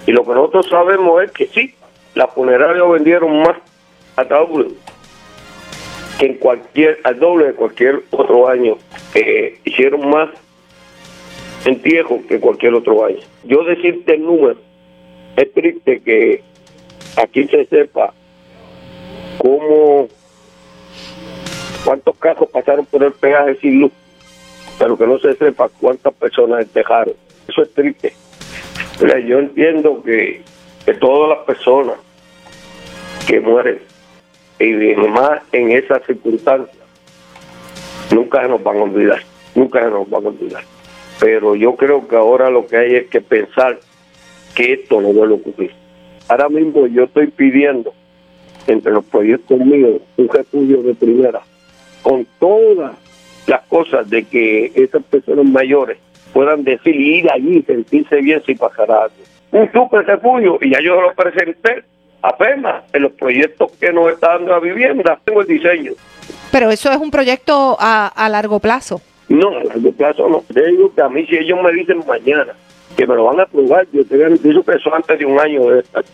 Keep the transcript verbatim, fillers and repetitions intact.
Y lo que nosotros sabemos es que sí, las funerarias vendieron más ataúdes que en cualquier, al doble de cualquier otro año. Eh, hicieron más entierros que cualquier otro año. Yo decirte el número, es triste que aquí se sepa cómo, cuántos casos pasaron por el peaje sin luz, pero que no se sepa cuántas personas dejaron. Eso es triste. Mira, yo entiendo que, que todas las personas que mueren, y más en esas circunstancias, nunca se nos van a olvidar, nunca se nos van a olvidar. Pero yo creo que ahora lo que hay es que pensar que esto no vuelve a ocurrir. Ahora mismo yo estoy pidiendo, entre los proyectos míos, un refugio de primera, con todas las cosas de que esas personas mayores puedan decir y ir allí y sentirse bien si pasará algo. Un super refugio, y ya yo lo presenté a FEMA en los proyectos que nos está dando la vivienda. Tengo el diseño. Pero eso es un proyecto a, a largo plazo. No, a largo plazo no. Te digo que a mí, si ellos me dicen mañana que me lo van a aprobar, yo te garantizo que eso antes de un año debe estar.